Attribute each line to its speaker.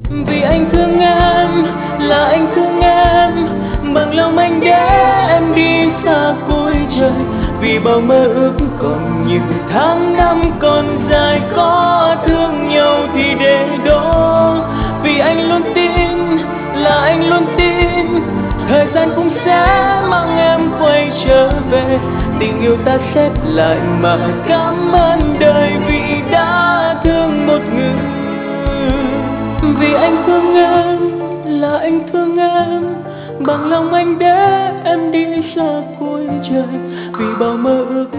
Speaker 1: Vì anh thương em, là anh thương em, bằng lòng anh để em đi xa cuối trời. Vì bao mơ ước còn nhiều tháng năm còn dài, có thương nhau thì để đó. Vì anh luôn tin, là anh luôn tin, thời gian cũng sẽ mang em quay trở về. Tình yêu ta xếp lại mà cảm ơn đời vì đã thương một người. Vì anh thương em, là anh thương em, bằng lòng anh để em đi xa cuối trời. Vì bao mơ ước